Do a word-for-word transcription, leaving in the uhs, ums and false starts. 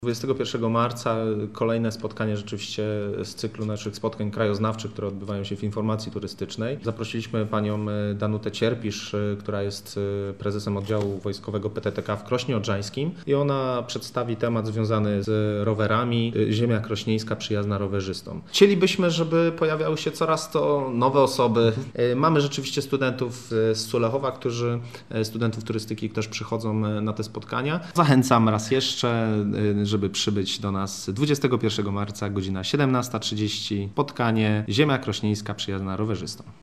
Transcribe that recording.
dwudziestego pierwszego marca kolejne spotkanie rzeczywiście z cyklu naszych spotkań krajoznawczych, które odbywają się w informacji turystycznej. Zaprosiliśmy panią Danutę Cierpisz, która jest prezesem oddziału wojskowego P T T K w Krośnie Odrzańskim i ona przedstawi temat związany z rowerami, ziemia krośnieńska przyjazna rowerzystom. Chcielibyśmy, żeby pojawiały się coraz to nowe osoby. Mamy rzeczywiście studentów z Sulechowa, którzy, studentów turystyki, którzy przychodzą na te spotkania. Zachęcam raz jeszcze, żeby przybyć do nas dwudziestego pierwszego marca, godzina siedemnasta trzydzieści. Spotkanie Ziemia Krośnieńska przyjazna rowerzystom.